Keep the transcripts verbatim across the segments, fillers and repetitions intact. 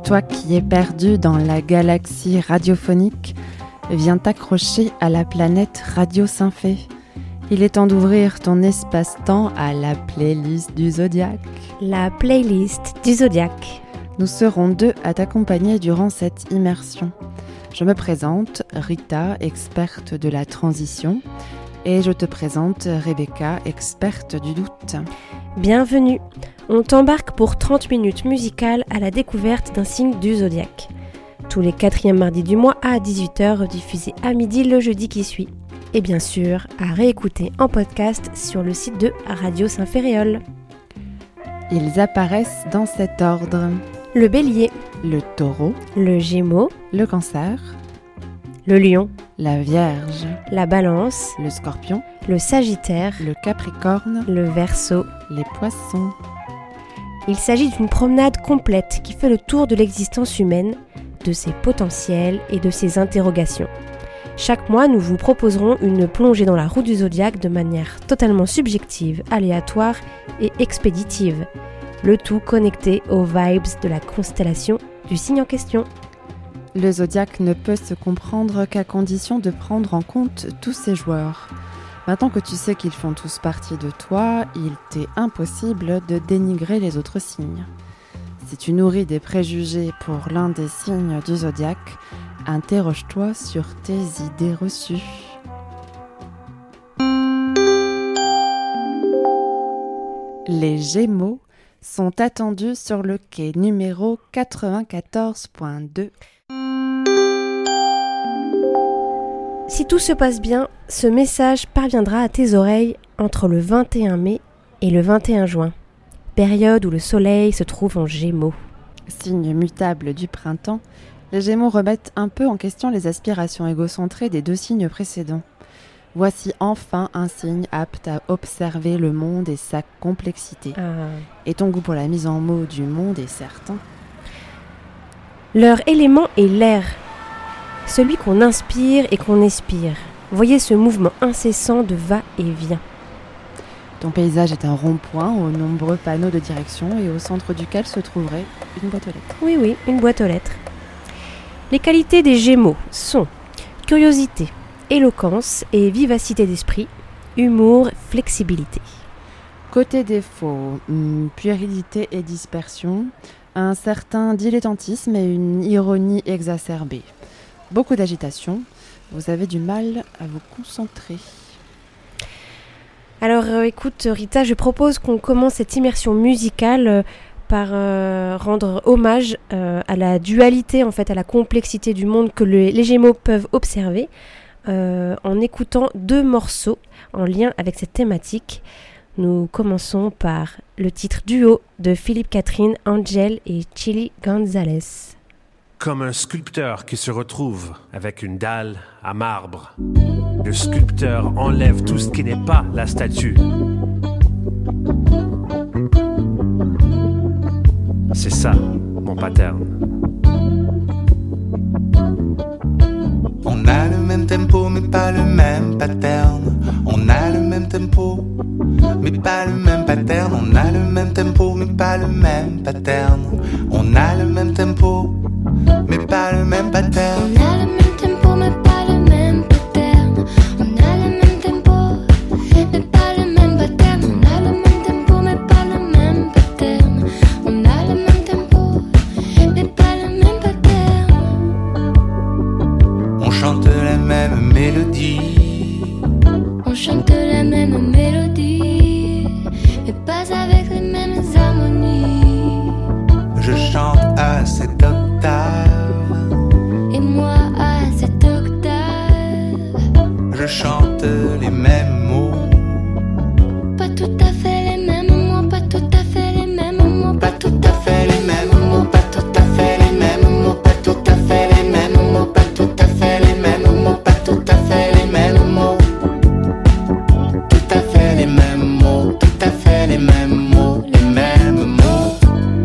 Toi qui es perdu dans la galaxie radiophonique, viens t'accrocher à la planète Radio Saint-Fé. Il est temps d'ouvrir ton espace-temps à la playlist du Zodiaque. La playlist du Zodiaque. Nous serons deux à t'accompagner durant cette immersion. Je me présente, Rita, experte de la transition, et je te présente Rebecca, experte du doute. Bienvenue. On t'embarque pour trente minutes musicales à la découverte d'un signe du Zodiaque. Tous les quatrièmes mardis du mois à dix-huit heures, diffusé à midi le jeudi qui suit. Et bien sûr, à réécouter en podcast sur le site de Radio Saint-Féréol. Ils apparaissent dans cet ordre. Le Bélier, le Taureau, le Gémeaux, le Cancer, le Lion, la Vierge, la Balance, le Scorpion, le Sagittaire, le Capricorne, le Verseau, les Poissons. Il s'agit d'une promenade complète qui fait le tour de l'existence humaine, de ses potentiels et de ses interrogations. Chaque mois, nous vous proposerons une plongée dans la roue du Zodiaque de manière totalement subjective, aléatoire et expéditive. Le tout connecté aux vibes de la constellation du signe en question. Le Zodiaque ne peut se comprendre qu'à condition de prendre en compte tous ses joueurs. Maintenant que tu sais qu'ils font tous partie de toi, il t'est impossible de dénigrer les autres signes. Si tu nourris des préjugés pour l'un des signes du Zodiaque, interroge-toi sur tes idées reçues. Les Gémeaux sont attendus sur le quai numéro quatre-vingt-quatorze point deux. Si tout se passe bien, ce message parviendra à tes oreilles entre le vingt et un mai et le vingt et un juin, période où le soleil se trouve en Gémeaux. Signe mutable du printemps, les Gémeaux remettent un peu en question les aspirations égocentrées des deux signes précédents. Voici enfin un signe apte à observer le monde et sa complexité. Ah. Et ton goût pour la mise en mots du monde est certain. Leur élément est l'air, celui qu'on inspire et qu'on expire. Voyez ce mouvement incessant de va-et-vient. Ton paysage est un rond-point aux nombreux panneaux de direction et au centre duquel se trouverait une boîte aux lettres. Oui, oui, une boîte aux lettres. Les qualités des Gémeaux sont curiosité, éloquence et vivacité d'esprit, humour, flexibilité. Côté défaut, puérilité et dispersion, un certain dilettantisme et une ironie exacerbée. Beaucoup d'agitation, vous avez du mal à vous concentrer. Alors euh, écoute Rita, je propose qu'on commence cette immersion musicale euh, par euh, rendre hommage euh, à la dualité, en fait, à la complexité du monde que le, les Gémeaux peuvent observer euh, en écoutant deux morceaux en lien avec cette thématique. Nous commençons par le titre Duo de Philippe Catherine, Angel et Chili Gonzalez. Comme un sculpteur qui se retrouve avec une dalle à marbre, le sculpteur enlève tout ce qui n'est pas la statue. C'est ça, mon pattern. On a le même tempo mais pas le même pattern. On a le même tempo mais pas le même pattern. On a le même tempo mais pas le même pattern. On a le même tempo mais pas le même pattern. On a le même tempo mais pas le même pattern. On a le même tempo mais pas le même pattern. On a le même tempo mais pas le même pattern. On a le même tempo mais pas le même pattern. On chante la même mélodie. On chante la même mélodie mais pas avec les mêmes harmonies. Je chante à cette octave et moi à cette octave. Je chante les mêmes mots. Pas tout à fait les mêmes mots, pas tout à fait les mêmes mots, Pas tout à fait les mêmes mots. Pas tout à fait les mêmes mots. Pas tout à fait les mêmes mots. Pas tout à fait les mêmes mots. Pas tout à fait les mêmes mots. Tout à fait les mêmes mots. Tout à fait les mêmes mots. Les mêmes mots.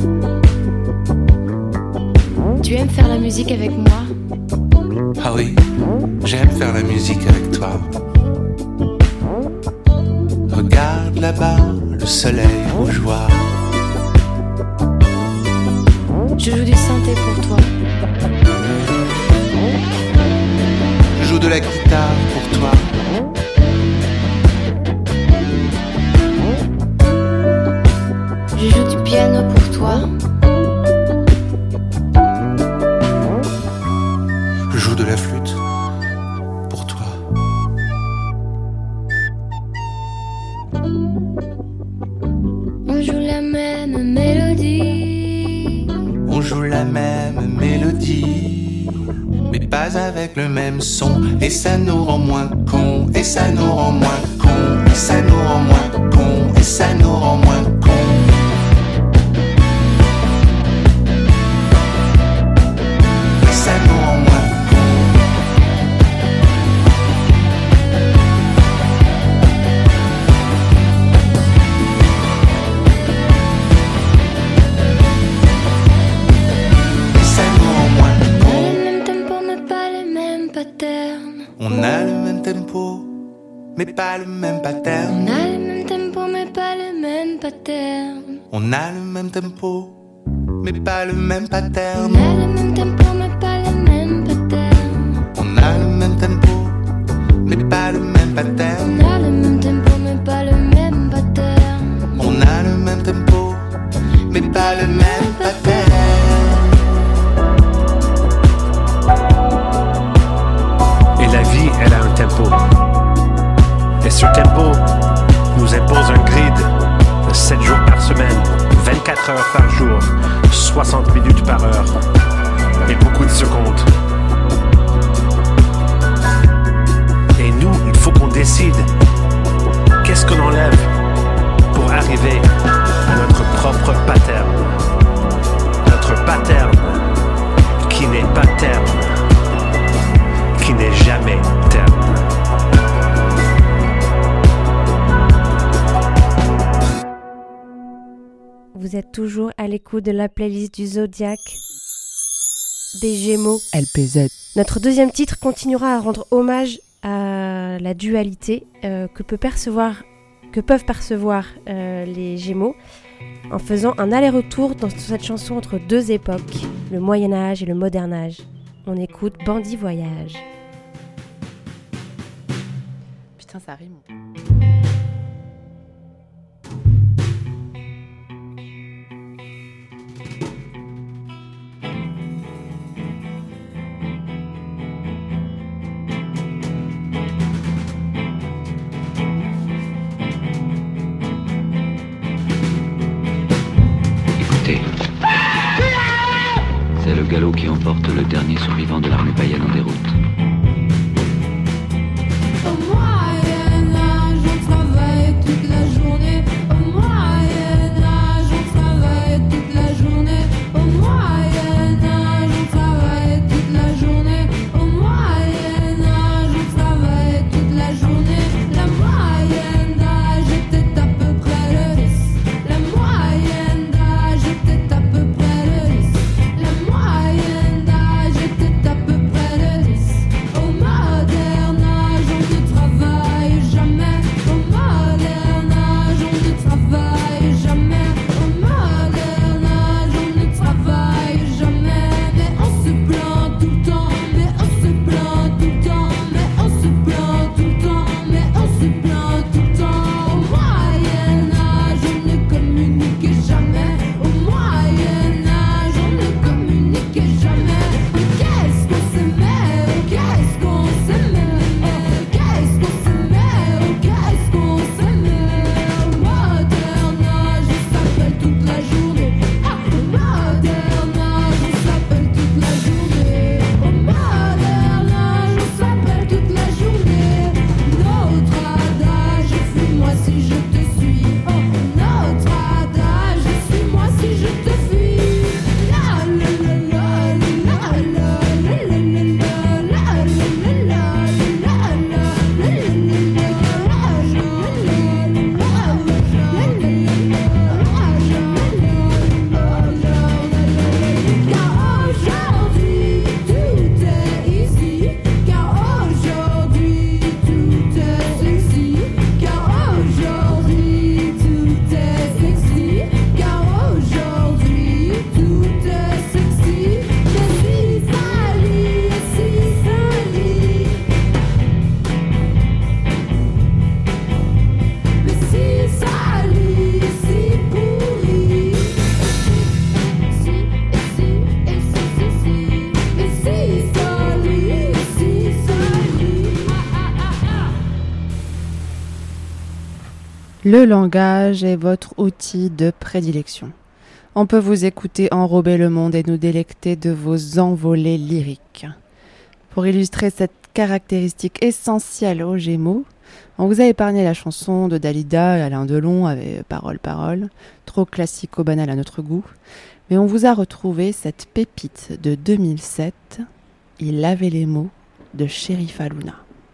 Tu aimes faire la musique avec moi? Ah oui, j'aime faire la musique avec toi. Regarde là-bas, le soleil rougeoir. Je joue du synthé pour toi. Je joue de la guitare pour toi. Je joue du piano pour toi. Je joue de la flûte pour toi. On joue la même mélodie. On joue la même mélodie, mais pas avec le même son. Et ça nous rend moins cons. Et ça nous rend moins cons. Et ça nous rend moins cons. Et ça nous rend moins cons. On a le même tempo, mais pas le même pattern. On a le même tempo, mais pas le même pattern. On a le même tempo, mais pas le même pattern. On a le même tempo, mais pas le même pattern. On a le même tempo, mais pas le même pattern. On a le même tempo, mais pas le même pattern. On a le même tempo, mais pas le même pattern. La vie, elle a un tempo. Et ce tempo nous impose un grid de sept jours par semaine, vingt-quatre heures par jour, soixante minutes par heure et beaucoup de secondes. Et nous, il faut qu'on décide qu'est-ce qu'on enlève pour arriver à notre propre pattern. Notre pattern qui n'est pas terme, qui n'est jamais terme. Vous êtes toujours à l'écoute de la playlist du Zodiac des Gémeaux. L P Z. Notre deuxième titre continuera à rendre hommage à la dualité euh, que, peut percevoir, que peuvent percevoir euh, les Gémeaux en faisant un aller-retour dans cette chanson entre deux époques, le Moyen-Âge et le Modern-Âge. On écoute Bandit Voyage. Putain, ça rime. Écoutez, c'est le galop qui emporte le dernier survivant de l'armée païenne en déroute. La moyenne d'âge était à peu près de dix. Le langage est votre outil de prédilection. On peut vous écouter enrober le monde et nous délecter de vos envolées lyriques. Pour illustrer cette caractéristique essentielle aux Gémeaux, on vous a épargné la chanson de Dalida et Alain Delon avec Parole, Parole, trop classico-banale à notre goût, mais on vous a retrouvé cette pépite de deux mille sept, Il avait les mots de Chérif Alouna.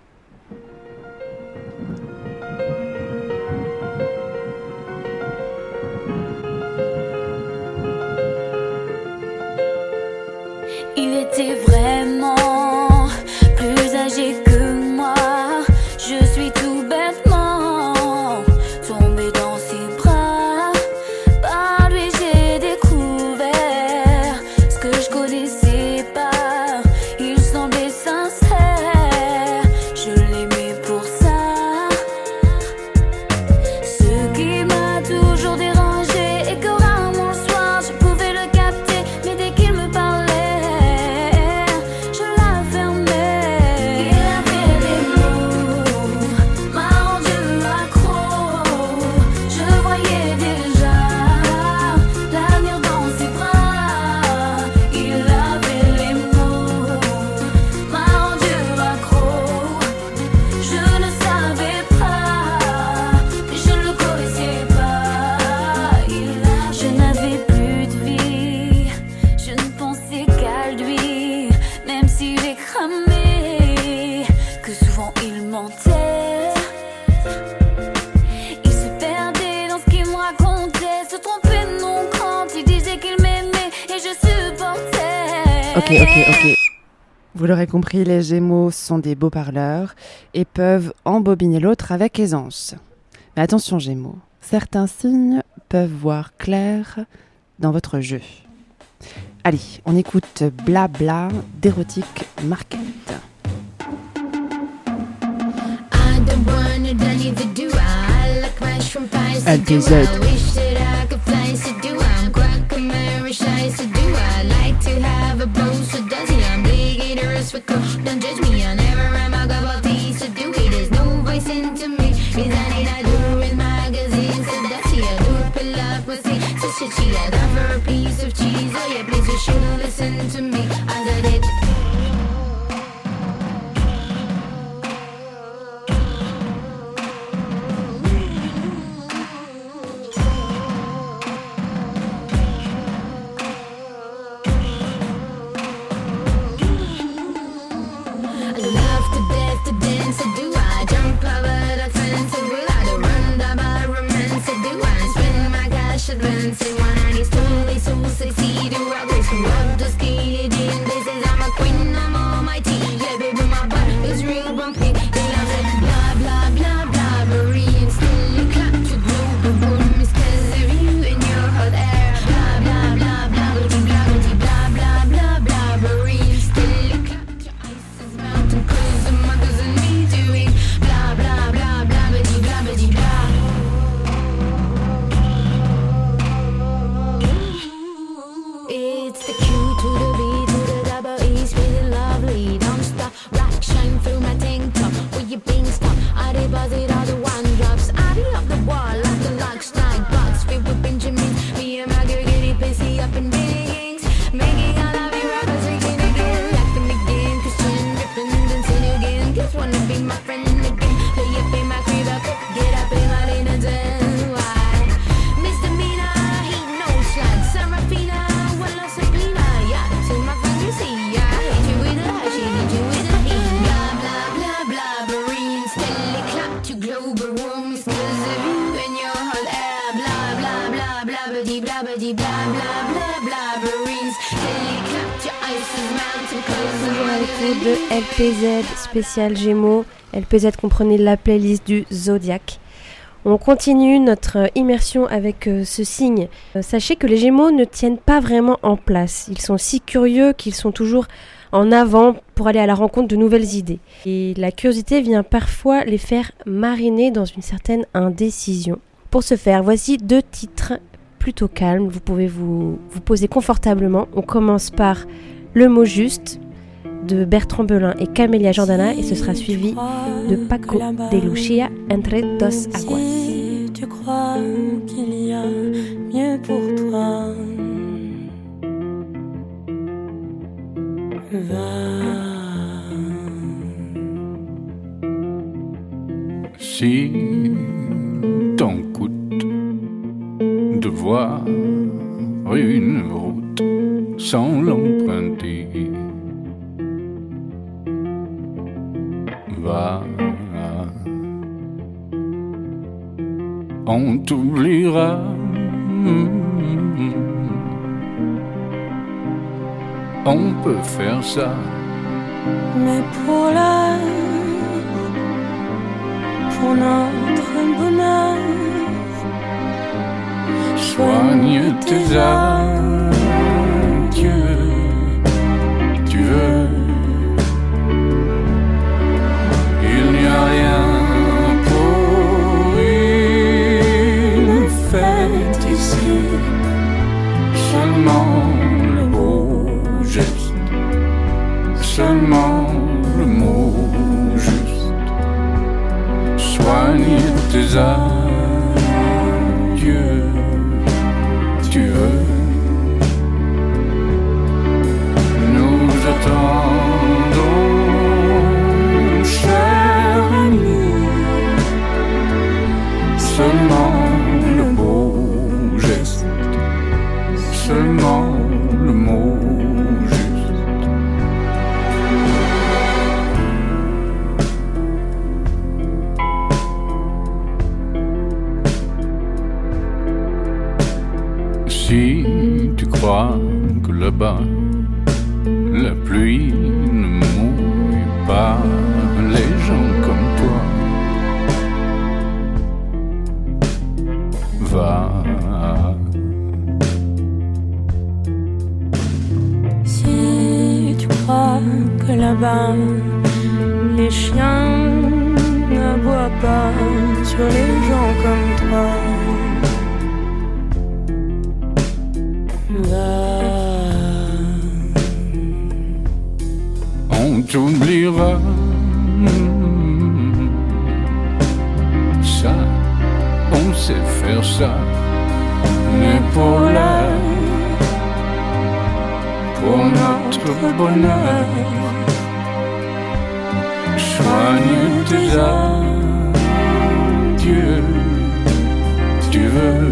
Il était vraiment plus âgé que moi. Je suis tout bêtement tombée dans ses bras. Par lui j'ai découvert ce que je connaissais pas. Il semblait sincère, je l'aimais pour ça. Ce qui m'a toujours dérangé et que rarement le soir je pouvais le capter. Mais dès qu'il me parlait, Ok, ok, ok. Vous l'aurez compris, les Gémeaux sont des beaux parleurs et peuvent embobiner l'autre avec aisance. Mais attention Gémeaux, certains signes peuvent voir clair dans votre jeu. Allez, on écoute Blabla d'Érotique Market. L P Z. Don't judge me, I never am a cup of tea, so do it. There's no voice into me. Is anything I do with magazines, so that's it. I do pull up my seat, so shit, she had down for a piece of cheese. Oh yeah, please, you should listen to me. I said it. De L P Z spécial Gémeaux. L P Z, comprenez la playlist du Zodiac. On continue notre immersion avec euh, ce signe. Euh, sachez que les Gémeaux ne tiennent pas vraiment en place. Ils sont si curieux qu'ils sont toujours en avant pour aller à la rencontre de nouvelles idées. Et la curiosité vient parfois les faire mariner dans une certaine indécision. Pour ce faire, voici deux titres plutôt calmes. Vous pouvez vous, vous poser confortablement. On commence par Le mot juste de Bertrand Belin et Camélia Jordana et ce sera suivi de Paco de Lucia Entre dos aguas. Si tu crois qu'il y a mieux pour toi, va. Si t'en coûte de voir une route sans l'emprunter, va. On t'oubliera. On peut faire ça. Mais pour l'heure, pour notre bonheur, soigne tes adieux. Tu veux, il n'y a rien pour une fête ici, seulement le beau geste, seulement le mot juste. Soigne tes adieux. Tu veux, nous attendons, cher ami, seulement le beau geste, seulement le mot juste. Si tu crois que là-bas la pluie ne mouille pas les gens comme toi, va. Si tu crois que là-bas les chiens n'aboient pas sur les gens comme toi, va. On t'oubliera. Ça, on sait faire ça. Mais pour l'heure, pour notre bonheur, soigne tes adieux. Tu veux,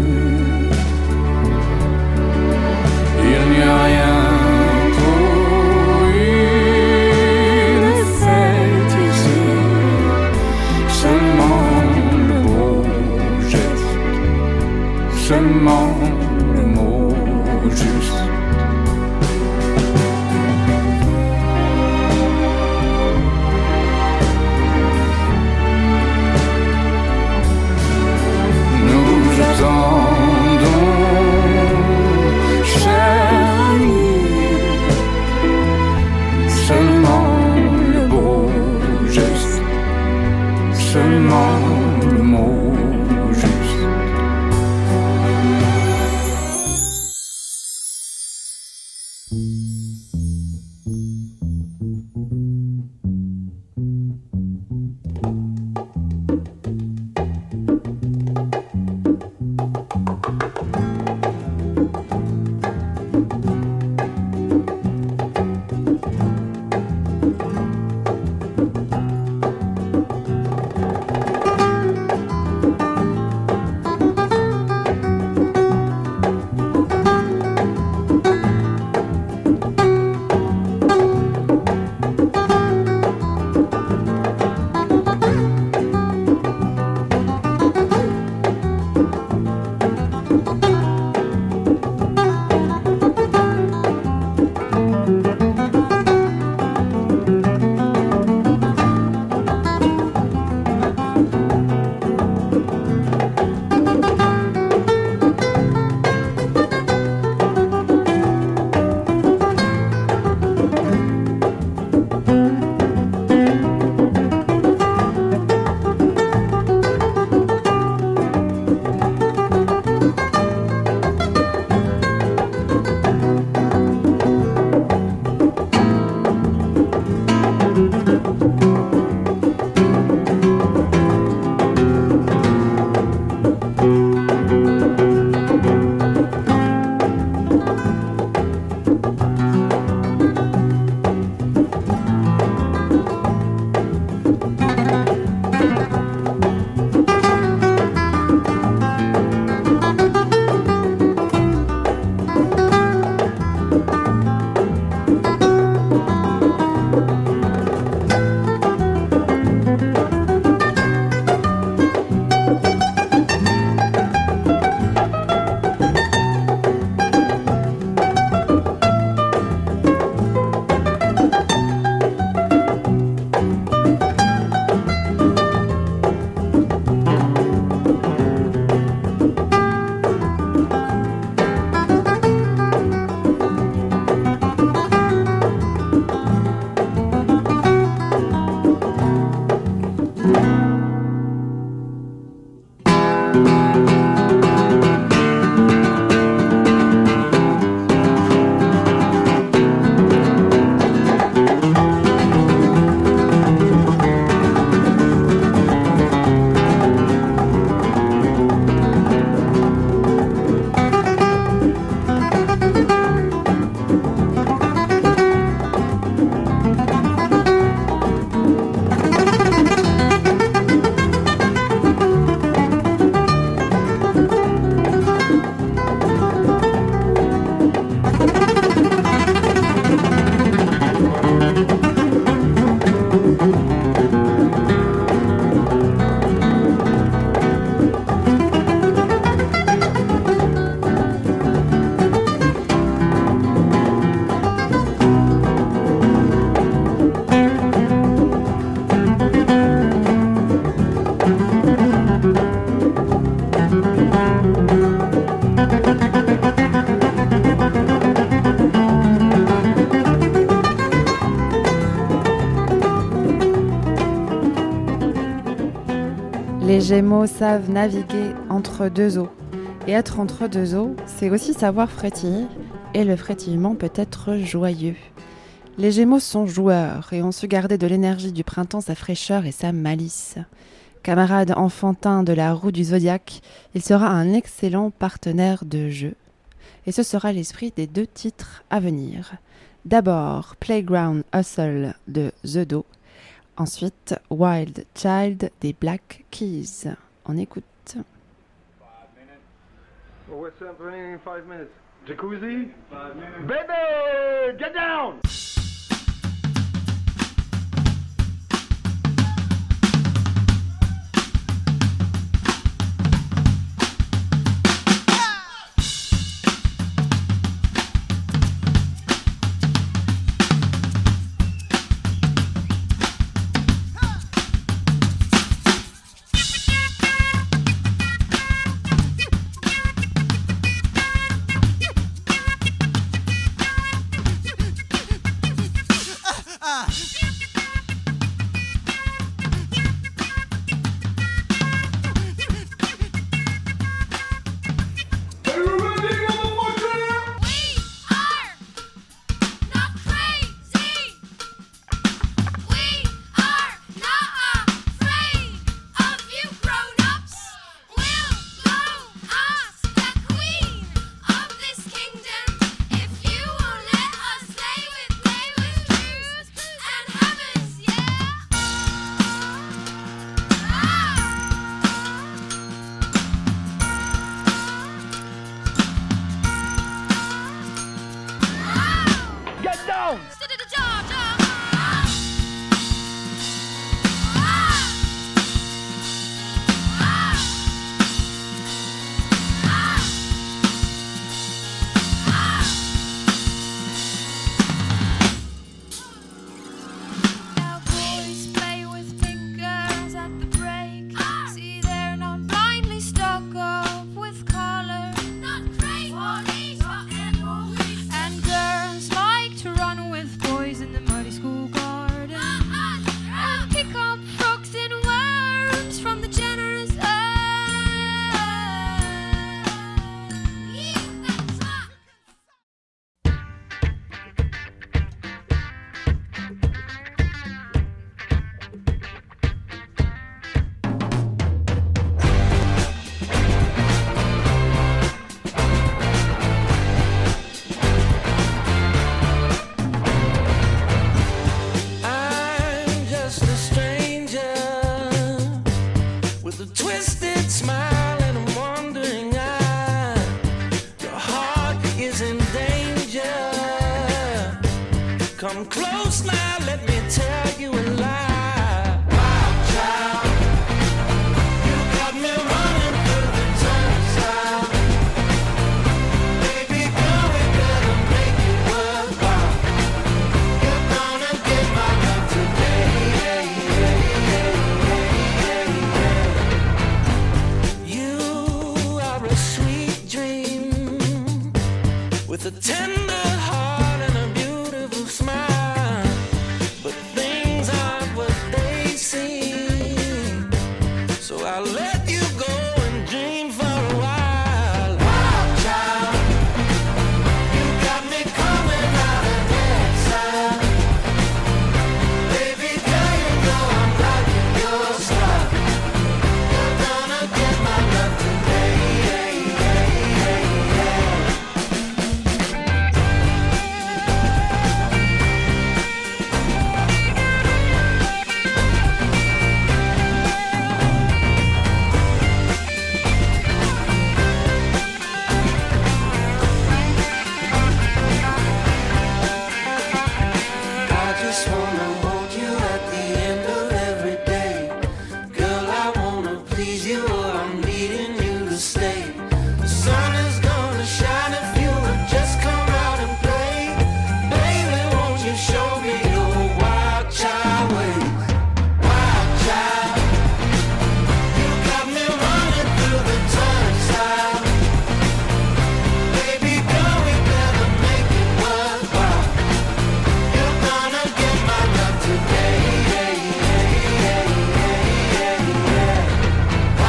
il n'y a rien pour une fête ici, seulement le beau geste, seulement le mot juste. Nous attendons, cher ami, seulement le beau geste, seulement le mot juste. Gémeaux savent naviguer entre deux eaux. Et être entre deux eaux, c'est aussi savoir frétiller, et le frétillement peut être joyeux. Les Gémeaux sont joueurs et ont su garder de l'énergie du printemps sa fraîcheur et sa malice. Camarade enfantin de la roue du zodiaque, il sera un excellent partenaire de jeu. Et ce sera l'esprit des deux titres à venir. D'abord, Playground Hustle de The Do. Ensuite, Wild Child des Black Keys. On écoute. Well, what's happening in five minutes? Jacuzzi? Five minutes. Baby, get down! Come close now, let me tell you a lie. Wild child, you got me running through the turnstile. Baby girl, we better make it worthwhile. You're gonna get my love today. Yeah, yeah, yeah, yeah, yeah. You are a sweet dream with a tender heart and a beautiful smile, but things aren't what they seem, so I'll let you go and dream for a while. Wild child, you got me coming out of exile. Baby girl, you know I'm liking your style. You're gonna get my love today. Yeah, yeah, yeah, yeah. I just wanna hold you at the end of every day. Girl, I wanna please you or I'm needing you to stay. The sun is gonna shine if you would just come out and play. Baby, won't you show me your wild child ways? Wild child, you got me running through the turnstile. Baby girl, we better make it worthwhile. You're gonna get my love today. Yeah, yeah, yeah, yeah, yeah, yeah.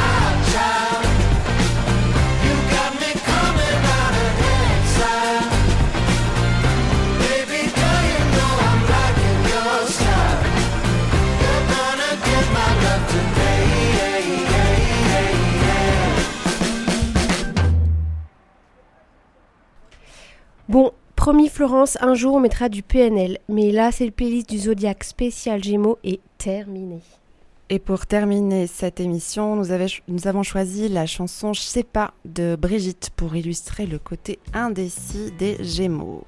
promis Florence, un jour on mettra du P N L. Mais là, c'est le playlist du Zodiac spécial Gémeaux est terminé. Et pour terminer cette émission, nous, avait, nous avons choisi la chanson « Je sais pas » de Brigitte pour illustrer le côté indécis des Gémeaux.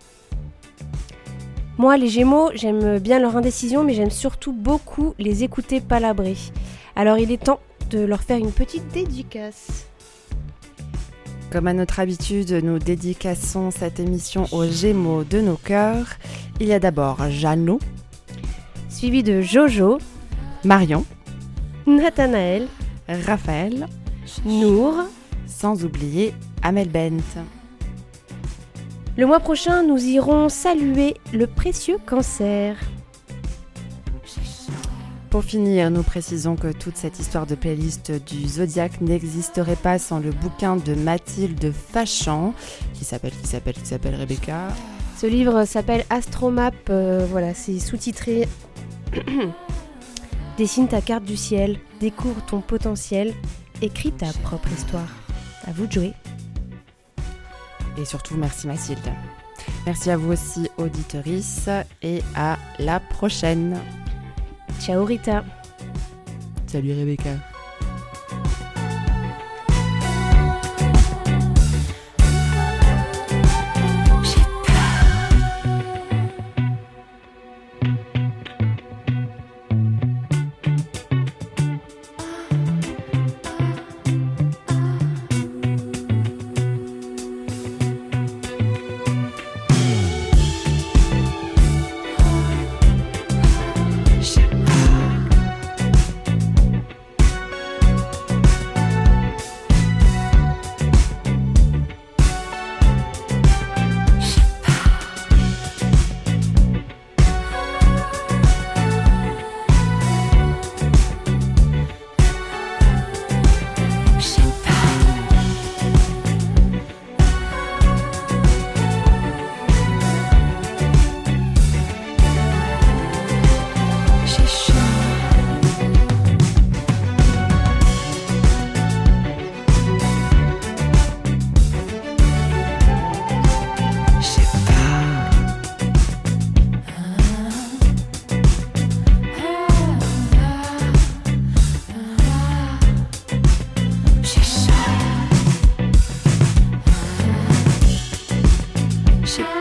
Moi, les Gémeaux, j'aime bien leur indécision, mais j'aime surtout beaucoup les écouter palabrer. Alors il est temps de leur faire une petite dédicace. Comme à notre habitude, nous dédicassons cette émission aux Gémeaux de nos cœurs. Il y a d'abord Jeannot, suivi de Jojo, Marion, Nathanaël, Raphaël, Nour, sans oublier Amel Bent. Le mois prochain, nous irons saluer le précieux Cancer. Pour finir, nous précisons que toute cette histoire de playlist du Zodiac n'existerait pas sans le bouquin de Mathilde Fachan, qui s'appelle, qui s'appelle, qui s'appelle Rebecca. Ce livre s'appelle Astromap, euh, voilà, c'est sous-titré Dessine ta carte du ciel, découvre ton potentiel, écris ta propre histoire. À vous de jouer. Et surtout, merci Mathilde. Merci à vous aussi, auditrices, et à la prochaine. Ciao Rita. Salut Rebecca. Je